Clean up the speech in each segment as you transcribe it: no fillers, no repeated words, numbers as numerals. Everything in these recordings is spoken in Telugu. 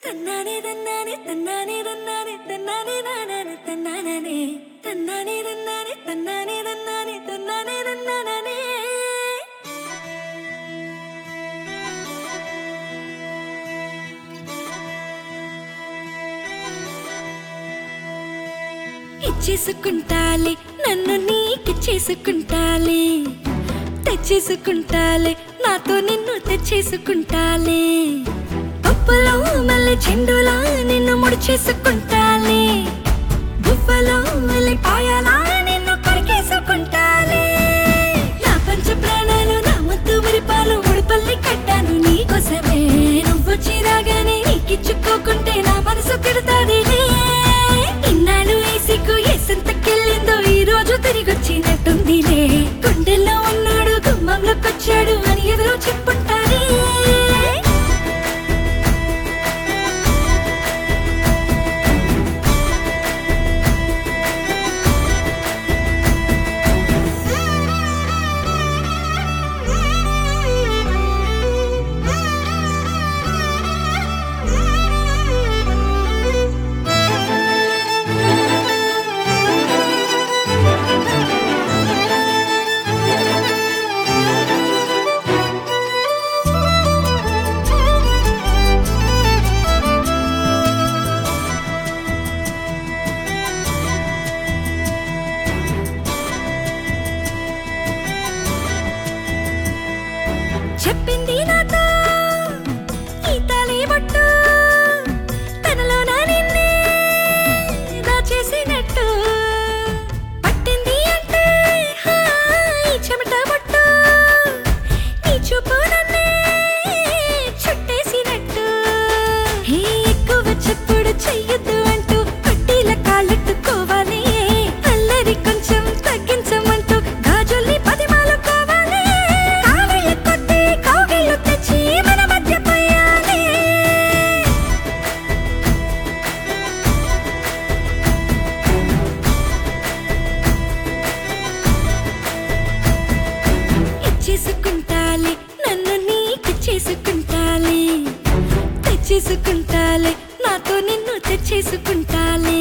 తన్నానే తన్నానే తన్నానే తన్నానే తన్నానే నానే తన్నానే తన్నానే తన్నానే తన్నానే తన్నానే తన్నానే తన్నానే ఇచ్చేసుకుంటాలే నన్ను నీకిచ్చేసుకుంటాలే తెచ్చేసుకుంటాలే నాతో నిన్ను తెచ్చేసుకుంటాలే పప్పులో మళ్ళీ చెండులా నిన్ను ముడిచేసుకుంటాలే గువ్వలో మళ్ళీ పాయాలా నిన్ను కొరికేసుకుంటాలే నా పంచ ప్రాణాలు నా ముద్దు మురిపాలు ముడిపల్లి కట్టాను నీకోసమే నువ్వు చిరాగానే నీకిచ్చుకోకుంటే నా మనసు తిడతాదిలే ఇన్నాళ్ళు వేసికు ఎసంతకెళ్ళిందో ఈ రోజు తిరిగొచ్చినట్టుందిలే గుండెల్లో ఉన్నాడు గుమ్మంలోకొచ్చాడు అని ఎవరో చెప్పుంటారే చెప్పింది నాతో ఈ తలే బొట్టు తనలో నా నిన్నే దాచేసినట్టు పట్టింది అంటే ఈ చెమట బొట్టు నీ చూపు నన్నే చుట్టేసినట్టు ఎక్కువ చెప్పుడు చెయ్యొద్దు అంటూ పట్టీల కాళ్ళెట్టుకోవాలి అల్లరి కొంచెం తగ్గించమంటూ గాజుల్ని పదిమాలుకోవాలి చేసుకుంటాలే నన్ను నీకిచ్చేసుకుంటాలే తెచ్చేసుకుంటాలే నాతో నిన్ను తెచ్చేసుకుంటాలే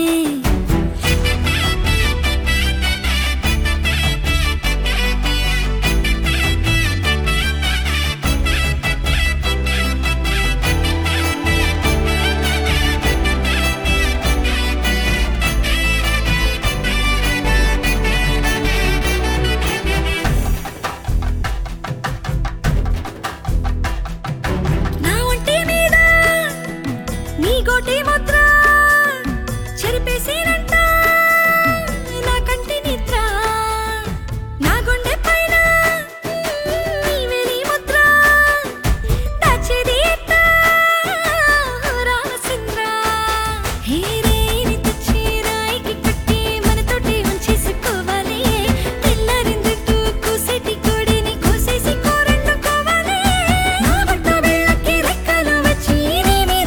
గోటి ముద్ర చెరిపేసినంట నా కంటి నిద్ర నా గుండె పైన నీ వెలి ముద్ర దాచేది ఎట్ట రామచంద్ర హేరేని తెచ్చి రాయికి కట్టి మనతోటి ఉంచేసుకోవాలి తెల్లారిందంటూ కూసేటి కోడిని కోసేసి కూరండుకోవాలి నా బట్ట బిళ్ళకి రెక్కలు వచ్చి నీ మీద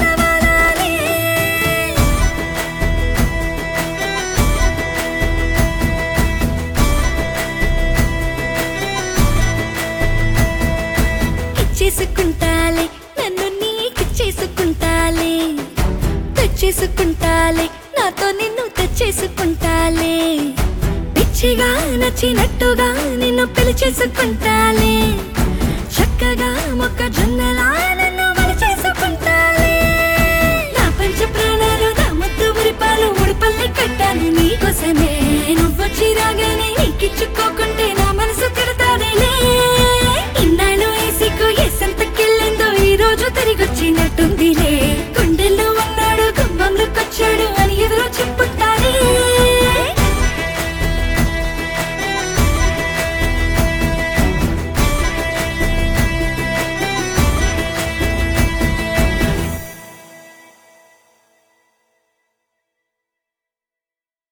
చేసుకుంటాలే నన్ను నీకిచ్చేసుకుంటాలే తెచ్చేసుకుంటాలే నాతో నిన్ను తెచ్చేసుకుంటాలే పిచ్చిగా నచ్చినట్టుగా నిన్ను పిలిచేసుకుంటాలే చక్కగా మొక్కజొన్నలా